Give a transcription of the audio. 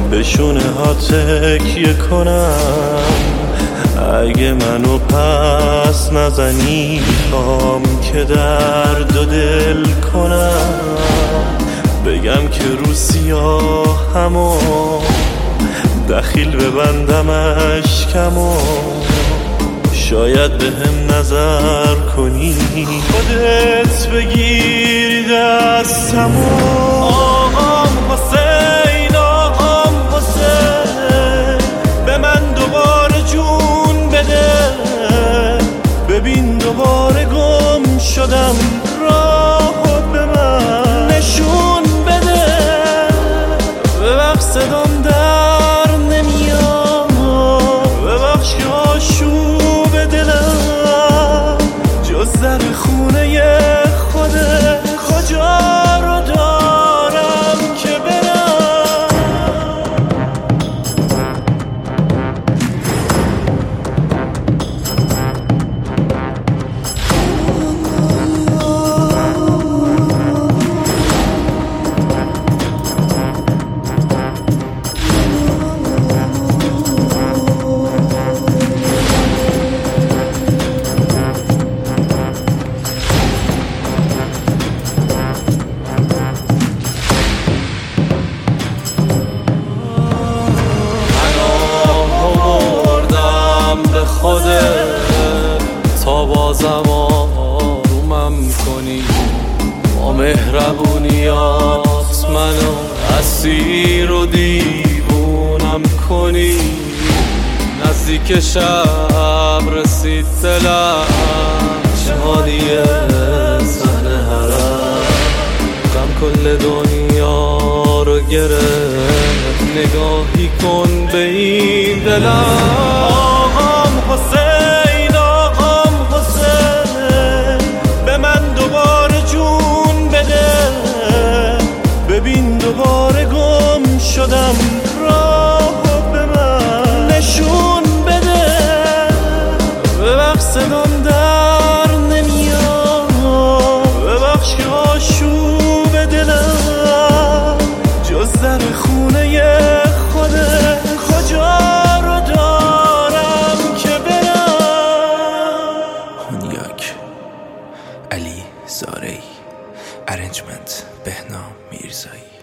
به شونه ها تکیه کنم. اگه منو پس نزنی خوام که درد و دل کنم. بگم که رو سیاهمو دخیل ببندم اشکمو. شاید به هم نظر کنی خودت بگیری دستمو. آقام حسین، آقام حسین، به من دوباره جون بده. ببین دوباره گم شدم، راهو به من نشون بده. ببخش صدام در نمیاد، ببخش که آشوب دلم جز در خونه خودت کجا رو دارم که برم. تا بازم آرومم کنی، با مهربونیات منو اسیر و دیوونم کنی. نزدیک شب رسید دلم جهانیه زن حرم. غم کل دنیا رو گرفت، نگاهی کن به این دلم. آقام حسین، آقام حسین، به من دوباره جون بده. ببین دوباره گم شدم، راهو به من نشون بده. ببخش صدام در نمیاد، ببخش که آشوب دلم جز در خونه خودت کجا رو دارم که برم. هونیاک علی زارعی، ارنجمنت بهنام میرزایی.